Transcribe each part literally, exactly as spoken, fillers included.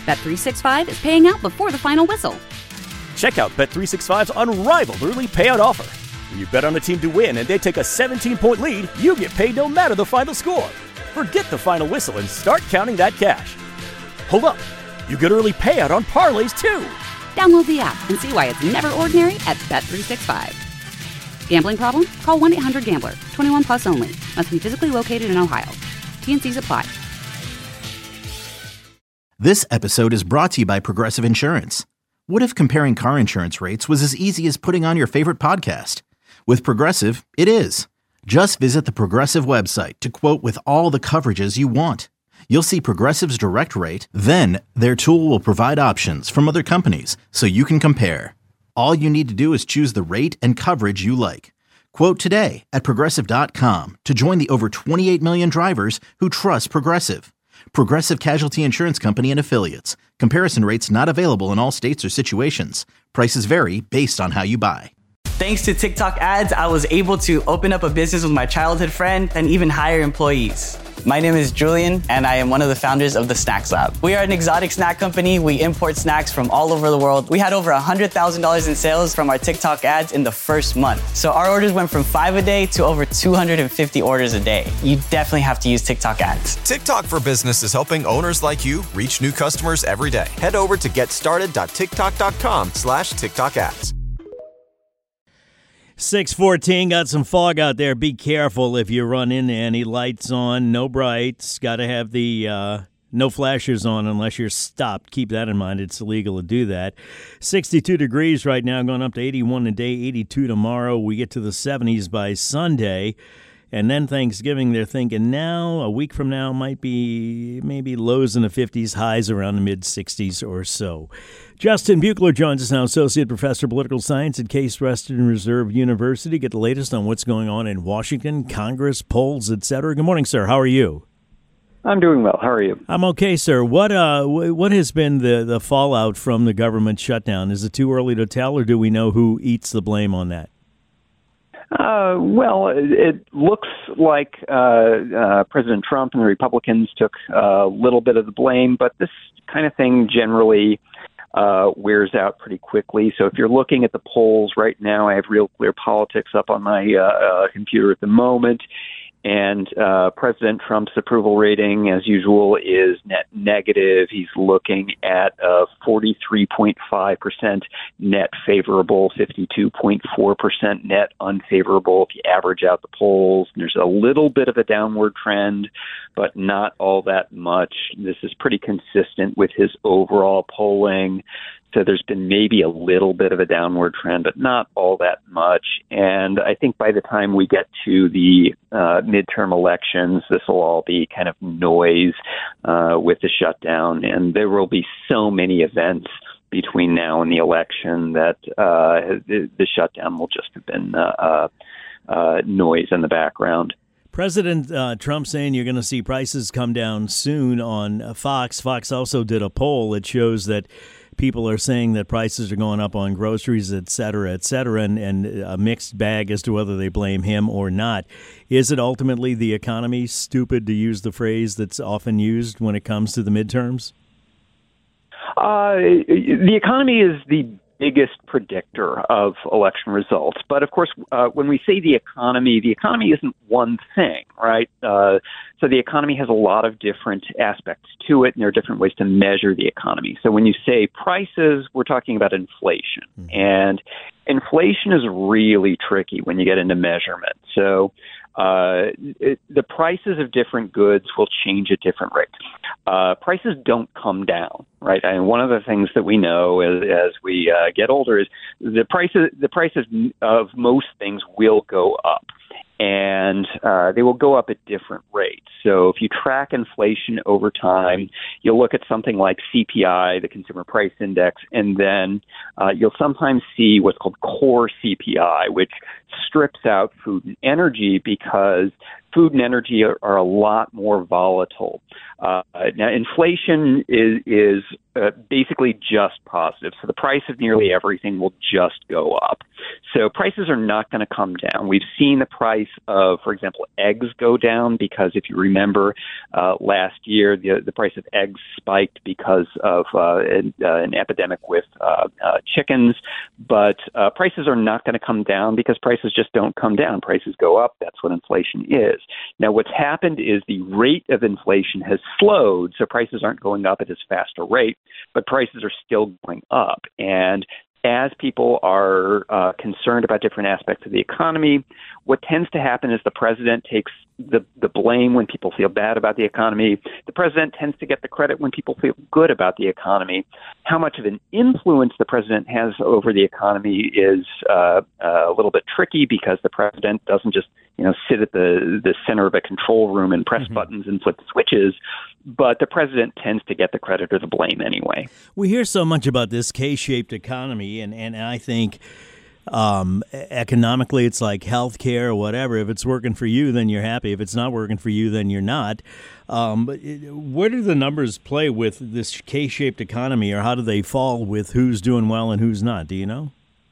Bet three sixty-five is paying out before the final whistle. Check out Bet three sixty-five's unrivaled early payout offer. When you bet on a team to win and they take a seventeen-point lead, you get paid no matter the final score. Forget the final whistle and start counting that cash. Hold up. You get early payout on parlays, too. Download the app and see why it's never ordinary at Bet three sixty-five. Gambling problem? Call one eight hundred gambler. twenty-one plus only. Must be physically located in Ohio. T N Cs apply. This episode is brought to you by Progressive Insurance. What if comparing car insurance rates was as easy as putting on your favorite podcast? With Progressive, it is. Just visit the Progressive website to quote with all the coverages you want. You'll see Progressive's direct rate, then their tool will provide options from other companies so you can compare. All you need to do is choose the rate and coverage you like. Quote today at Progressive dot com to join the over twenty-eight million drivers who trust Progressive. Progressive Casualty Insurance Company and Affiliates. Comparison rates not available in all states or situations. Prices vary based on how you buy. Thanks to TikTok ads, I was able to open up a business with my childhood friend and even hire employees. My name is Julian, and I am one of the founders of the Snacks Lab. We are an exotic snack company. We import snacks from all over the world. We had over one hundred thousand dollars in sales from our TikTok ads in the first month. So our orders went from five a day to over two hundred fifty orders a day. You definitely have to use TikTok ads. TikTok for Business is helping owners like you reach new customers every day. Head over to getstarted.tiktok.com slash TikTok ads. six fourteen, got some fog out there. Be careful if you run into any. Lights on, no brights. Got to have the uh, no flashers on unless you're stopped. Keep that in mind. It's illegal to do that. sixty-two degrees right now, going up to eighty-one today, eighty-two tomorrow. We get to the seventies by Sunday. And then Thanksgiving, they're thinking now, a week from now, might be maybe lows in the fifties, highs around the mid-sixties or so. Justin Buechler joins us now, Associate Professor of Political Science at Case Western Reserve University. Get the latest on what's going on in Washington, Congress, polls, et cetera. Good morning, sir. How are you? I'm doing well. How are you? I'm okay, sir. What uh, what has been the, the fallout from the government shutdown? Is it too early to tell, or do we know who eats the blame on that? Uh, well, it, it looks like uh, uh, President Trump and the Republicans took a little bit of the blame, but this kind of thing generally uh, wears out pretty quickly. So if you're looking at the polls right now, I have Real Clear Politics up on my uh, uh, computer at the moment. And uh, President Trump's approval rating, as usual, is net negative. He's looking at a forty-three point five percent net favorable, fifty-two point four percent net unfavorable if you average out the polls. There's a little bit of a downward trend, but not all that much. This is pretty consistent with his overall polling. So there's been maybe a little bit of a downward trend, but not all that much. And I think by the time we get to the uh, midterm elections, this will all be kind of noise uh, with the shutdown. And there will be so many events between now and the election that uh, the, the shutdown will just have been uh, uh, uh, noise in the background. President uh, Trump saying you're going to see prices come down soon on Fox. Fox also did a poll that shows that people are saying that prices are going up on groceries, et cetera, et cetera, and, and a mixed bag as to whether they blame him or not. Is it ultimately the economy, stupid to use the phrase that's often used when it comes to the midterms? Uh, the economy is the biggest predictor of election results. But of course, uh, when we say the economy, the economy isn't one thing, right? Uh, so the economy has a lot of different aspects to it, and there are different ways to measure the economy. So when you say prices, we're talking about inflation. Mm-hmm. And inflation is really tricky when you get into measurement. So Uh, it, the prices of different goods will change at different rates. Uh, prices don't come down, right? And one of the things that we know as, as we uh, get older is the prices the prices of most things will go up, and uh, they will go up at different rates. So if you track inflation over time, you'll look at something like C P I, the Consumer Price Index, and then uh, you'll sometimes see what's called core C P I, which strips out food and energy because food and energy are, are a lot more volatile. Uh, now, inflation is, is uh, basically just positive. So the price of nearly everything will just go up. So prices are not going to come down. We've seen the price of, for example, eggs go down because if you remember uh, last year, the, the price of eggs spiked because of uh, an, uh, an epidemic with uh, uh, chickens. But uh, prices are not going to come down because prices just don't come down. Prices go up. That's what inflation is. Now, what's happened is the rate of inflation has slowed, so prices aren't going up at as fast a rate, but prices are still going up. And as people are uh, concerned about different aspects of the economy, what tends to happen is the president takes the, the blame when people feel bad about the economy. The president tends to get the credit when people feel good about the economy. How much of an influence the president has over the economy is uh, uh, a little bit tricky because the president doesn't just you know sit at the, the center of a control room and press mm-hmm. buttons and flip switches. But the president tends to get the credit or the blame anyway. We hear so much about this K-shaped economy, and, and I think um, economically it's like healthcare or whatever. If it's working for you, then you're happy. If it's not working for you, then you're not. Um, but it, where do the numbers play with this K-shaped economy, or how do they fall with who's doing well and who's not? Do you know?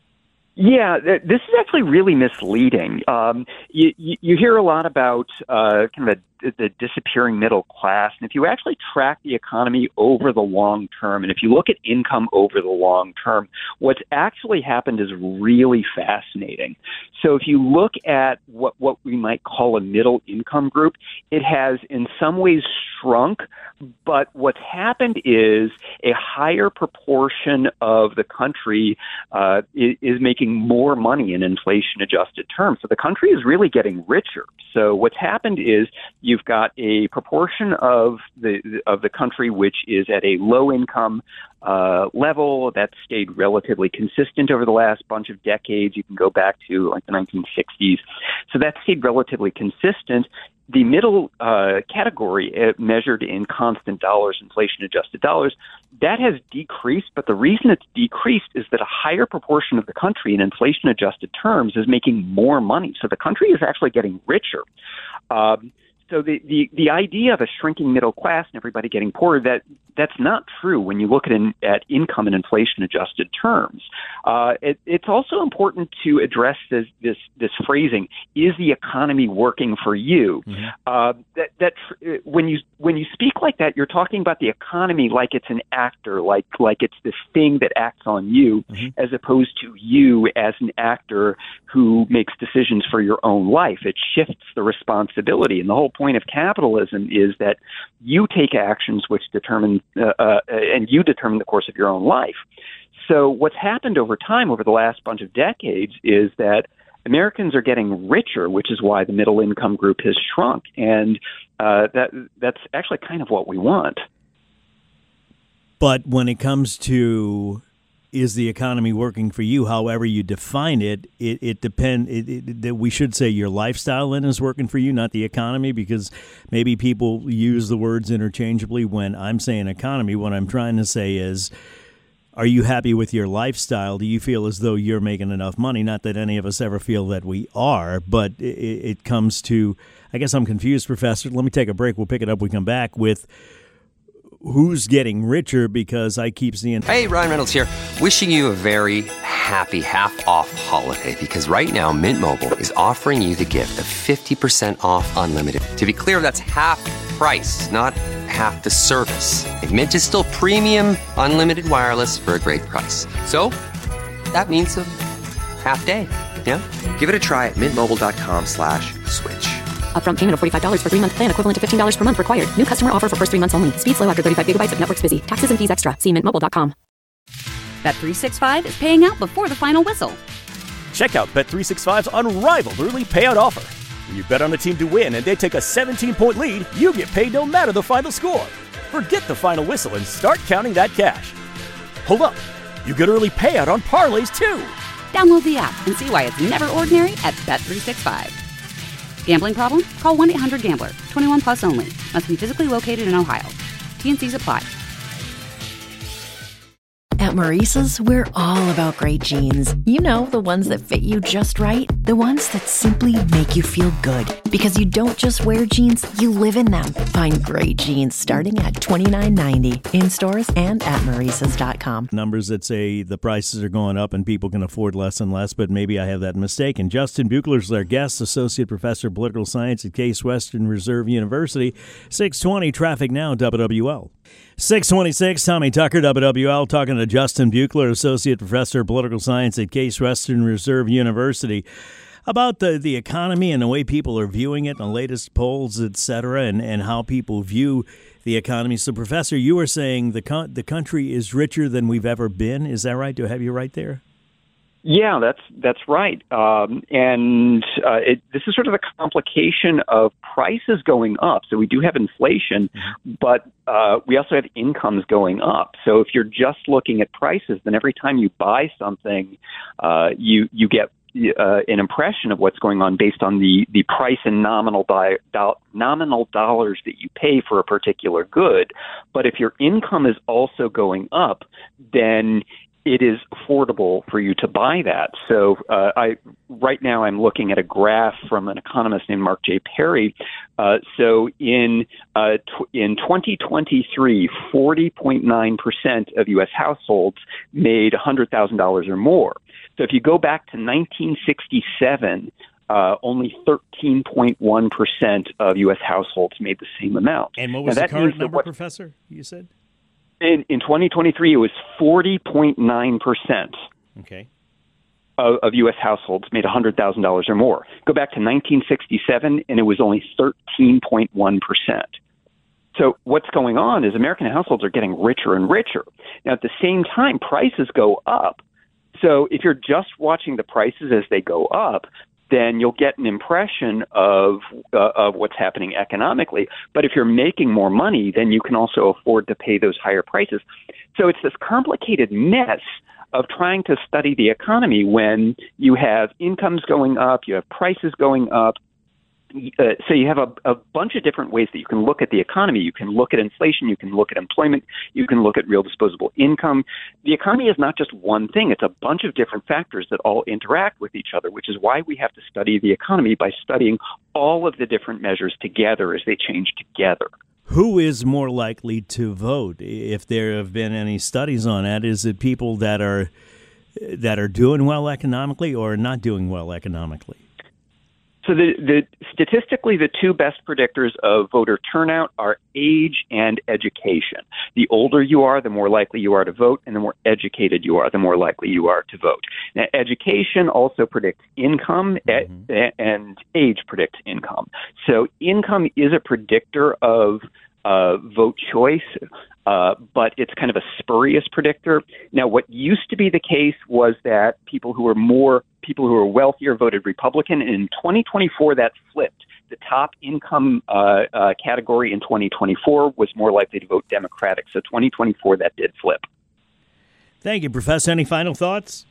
Yeah, this is actually really misleading. Um, you, you hear a lot about uh, kind of a the disappearing middle class. And if you actually track the economy over the long term, and if you look at income over the long term, what's actually happened is really fascinating. So if you look at what, what we might call a middle income group, it has in some ways shrunk, but what's happened is a higher proportion of the country uh, is, is making more money in inflation-adjusted terms. So the country is really getting richer. So what's happened is you've got a proportion of the of the country which is at a low income uh, level that's stayed relatively consistent over the last bunch of decades. You can go back to like the nineteen sixties. So that's stayed relatively consistent. The middle uh, category, uh, measured in constant dollars, inflation-adjusted dollars, that has decreased. But the reason it's decreased is that a higher proportion of the country in inflation-adjusted terms is making more money. So the country is actually getting richer. Um, So the, the, the idea of a shrinking middle class and everybody getting poorer, that that's not true when you look at in, at income and inflation-adjusted terms. Uh, it, it's also important to address this, this this phrasing: "Is the economy working for you?" Mm-hmm. Uh, that that when you when you speak like that, you're talking about the economy like it's an actor, like like it's this thing that acts on you, mm-hmm. as opposed to you as an actor who makes decisions for your own life. It shifts the responsibility, and the whole point of capitalism is that you take actions which determine uh, uh, and you determine the course of your own life. So what's happened over time, over the last bunch of decades, is that Americans are getting richer, which is why the middle income group has shrunk, and uh, that that's actually kind of what we want. But when it comes to is the economy working for you, however you define it, it, it depend. It, it, it, we should say your lifestyle then is working for you, not the economy, because maybe people use the words interchangeably. When I'm saying economy, what I'm trying to say is, are you happy with your lifestyle? Do you feel as though you're making enough money? Not that any of us ever feel that we are, but it, it comes to, I guess I'm confused, Professor. Let me take a break. We'll pick it up. We come back with who's getting richer, because I keep seeing... Hey, Ryan Reynolds here, wishing you a very happy half-off holiday, because right now Mint Mobile is offering you the gift of fifty percent off unlimited. To be clear, that's half price, not half the service. And Mint is still premium unlimited wireless for a great price. So that means a half day, yeah? Give it a try at mintmobile.com slash switch. Upfront payment of forty-five dollars for three-month plan, equivalent to fifteen dollars per month required. New customer offer for first three months only. Speed slow after thirty-five gigabytes if network's busy. Taxes and fees extra. See mint mobile dot com. Bet three sixty-five is paying out before the final whistle. Check out Bet three sixty-five's unrivaled early payout offer. When you bet on a team to win and they take a seventeen-point lead, you get paid no matter the final score. Forget the final whistle and start counting that cash. Hold up. You get early payout on parlays, too. Download the app and see why it's never ordinary at Bet three sixty-five. Gambling problem? Call one eight hundred gambler. twenty-one plus only. Must be physically located in Ohio. T and C's apply. At At Maurice's, we're all about great jeans. You know, the ones that fit you just right. The ones that simply make you feel good. Because you don't just wear jeans, you live in them. Find great jeans starting at twenty-nine ninety in stores and at maurices dot com. Numbers that say the prices are going up and people can afford less and less, but maybe I have that mistaken. Justin Buchler's our guest, Associate Professor of Political Science at Case Western Reserve University. six twenty traffic now, W W L. six twenty-six, Tommy Tucker, W W L, talking to Justin Buchler, Associate Professor of Political Science at Case Western Reserve University, about the, the economy and the way people are viewing it in the latest polls, et cetera, and, and how people view the economy. So, Professor, you were saying the co- the country is richer than we've ever been. Is that right? Do I have you right there? Yeah, that's that's right. Um, and uh, it, this is sort of a complication of prices going up. So we do have inflation, mm-hmm. but uh, we also have incomes going up. So if you're just looking at prices, then every time you buy something, uh, you you get uh, an impression of what's going on based on the, the price in nominal di- do- nominal dollars that you pay for a particular good. But if your income is also going up, then it is affordable for you to buy that. So uh, I right now I'm looking at a graph from an economist named Mark J. Perry. Uh, so in uh, tw- in twenty twenty-three, forty point nine percent of U S households made one hundred thousand dollars or more. So if you go back to nineteen sixty-seven, uh, only thirteen point one percent of U S households made the same amount. And what was now, the current number, what, Professor, you said? In, in twenty twenty-three, it was forty point nine percent okay. of, of U S households made one hundred thousand dollars or more. Go back to nineteen sixty-seven, and it was only thirteen point one percent. So what's going on is American households are getting richer and richer. Now, at the same time, prices go up. So if you're just watching the prices as they go up, then you'll get an impression of uh, of what's happening economically. But if you're making more money, then you can also afford to pay those higher prices. So it's this complicated mess of trying to study the economy when you have incomes going up, you have prices going up. Uh, so you have a, a bunch of different ways that you can look at the economy. You can look at inflation. You can look at employment. You can look at real disposable income. The economy is not just one thing. It's a bunch of different factors that all interact with each other, which is why we have to study the economy by studying all of the different measures together as they change together. Who is more likely to vote? If there have been any studies on that, is it people that are that are doing well economically or not doing well economically? So the, the statistically, the two best predictors of voter turnout are age and education. The older you are, the more likely you are to vote, and the more educated you are, the more likely you are to vote. Now, education also predicts income, mm-hmm. and age predicts income. So income is a predictor of uh, vote choice. Uh, but it's kind of a spurious predictor. Now, what used to be the case was that people who were more, people who were wealthier voted Republican. And in twenty twenty-four, that flipped. The top income uh, uh, category in twenty twenty-four was more likely to vote Democratic. So twenty twenty-four, that did flip. Thank you, Professor. Any final thoughts?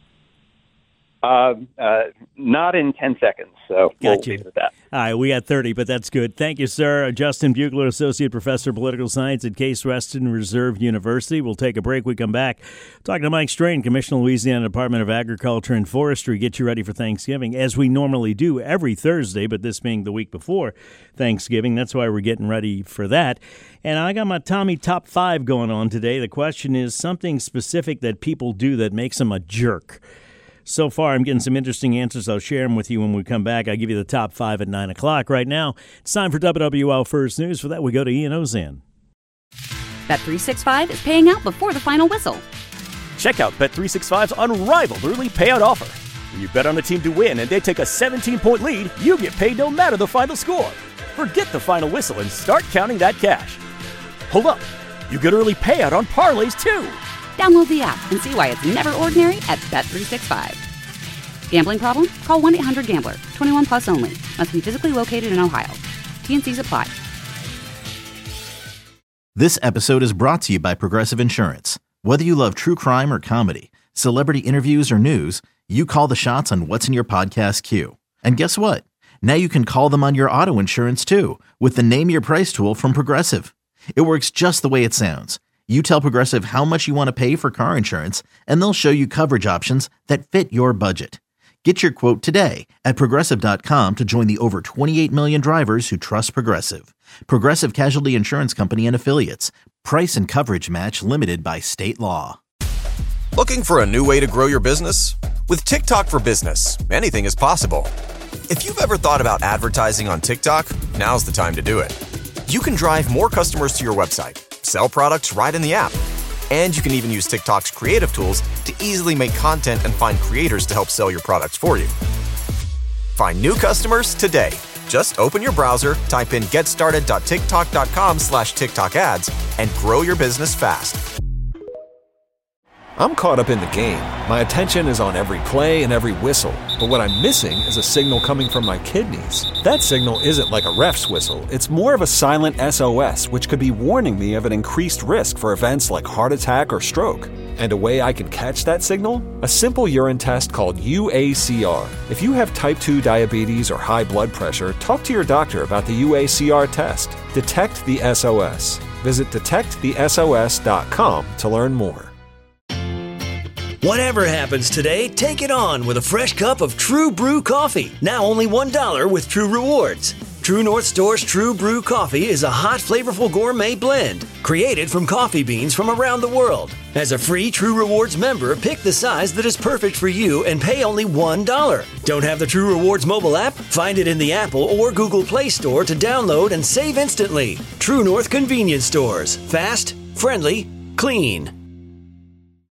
Uh, uh, not in ten seconds, so we'll Got you. leave it at that. All right, we got thirty, but that's good. Thank you, sir. Justin Buchler, Associate Professor of Political Science at Case Western Reserve University. We'll take a break. We come back. Talking to Mike Strain, Commissioner, Louisiana Department of Agriculture and Forestry. Get you ready for Thanksgiving, as we normally do every Thursday, but this being the week before Thanksgiving. That's why we're getting ready for that. And I got my Tommy Top five going on today. The question is something specific that people do that makes them a jerk. So far, I'm getting some interesting answers. I'll share them with you when we come back. I'll give you the top five at nine o'clock. Right now, it's time for W W L First News. For that, we go to Ian Ozan. Bet three sixty-five is paying out before the final whistle. Check out Bet three sixty-five's unrivaled early payout offer. When you bet on a team to win and they take a seventeen-point lead, you get paid no matter the final score. Forget the final whistle and start counting that cash. Hold up. You get early payout on parlays, too. Download the app and see why it's never ordinary at Bet three sixty-five. Gambling problem? Call one eight hundred gambler. twenty-one plus only. Must be physically located in Ohio. T N Cs apply. This episode is brought to you by Progressive Insurance. Whether you love true crime or comedy, celebrity interviews or news, you call the shots on what's in your podcast queue. And guess what? Now you can call them on your auto insurance too with the Name Your Price tool from Progressive. It works just the way it sounds. You tell Progressive how much you want to pay for car insurance, and they'll show you coverage options that fit your budget. Get your quote today at Progressive dot com to join the over twenty-eight million drivers who trust Progressive. Progressive Casualty Insurance Company and Affiliates. Price and coverage match limited by state law. Looking for a new way to grow your business? With TikTok for Business, anything is possible. If you've ever thought about advertising on TikTok, now's the time to do it. You can drive more customers to your website, sell products right in the app, and you can even use TikTok's creative tools to easily make content and find creators to help sell your products for you. Find new customers today. Just open your browser, type in getstarted.tiktok.com slash TikTok ads, and grow your business fast. I'm caught up in the game. My attention is on every play and every whistle. But what I'm missing is a signal coming from my kidneys. That signal isn't like a ref's whistle. It's more of a silent S O S, which could be warning me of an increased risk for events like heart attack or stroke. And a way I can catch that signal? A simple urine test called U A C R. If you have type two diabetes or high blood pressure, talk to your doctor about the U A C R test. Detect the S O S. Visit detect the S O S dot com to learn more. Whatever happens today, take it on with a fresh cup of True Brew coffee. Now only one dollar with True Rewards. True North Store's True Brew coffee is a hot, flavorful gourmet blend created from coffee beans from around the world. As a free True Rewards member, pick the size that is perfect for you and pay only one dollar. Don't have the True Rewards mobile app? Find it in the Apple or Google Play Store to download and save instantly. True North Convenience Stores. Fast, friendly, clean.